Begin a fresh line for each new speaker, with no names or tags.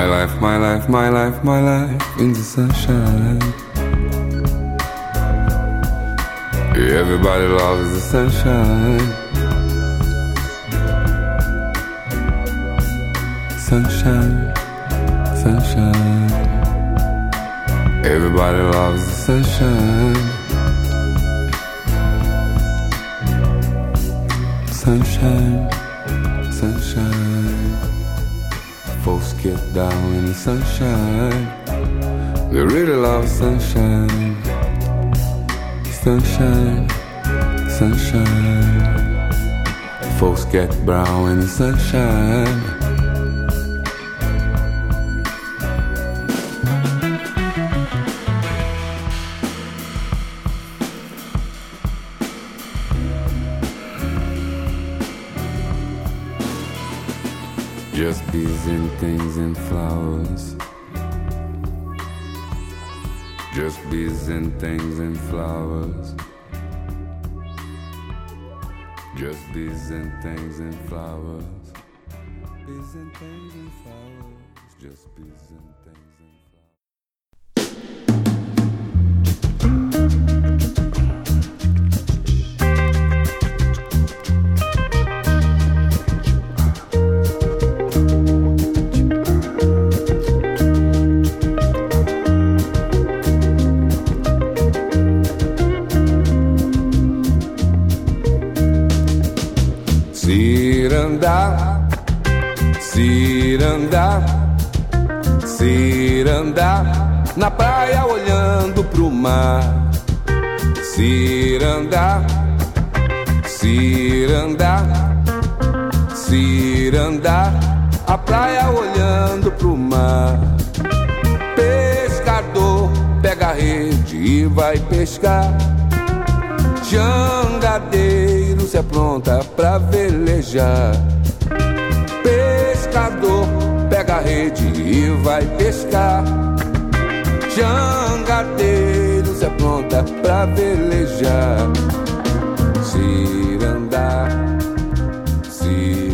My life, my life, my life, my life in the sunshine. Everybody loves the sunshine. Sunshine, sunshine. Everybody loves the sunshine. Sunshine, sunshine. Folks get down in the sunshine. They really love sunshine. Sunshine, sunshine. Folks get brown in the sunshine. Just bees and things and flowers. Just bees and things and flowers. Just bees and things and flowers. Bees and things and flowers. Just bees and things and flowers. Cirandá, cirandá, cirandá, na praia olhando pro mar. Cirandá, cirandá, cirandá, a praia olhando pro mar. Pescador pega a rede e vai pescar. Jangadeiro se apronta pra velejar. Pescador pega a rede e vai pescar. Jangadeiro se apronta pra velejar. Cirandá, cirandá.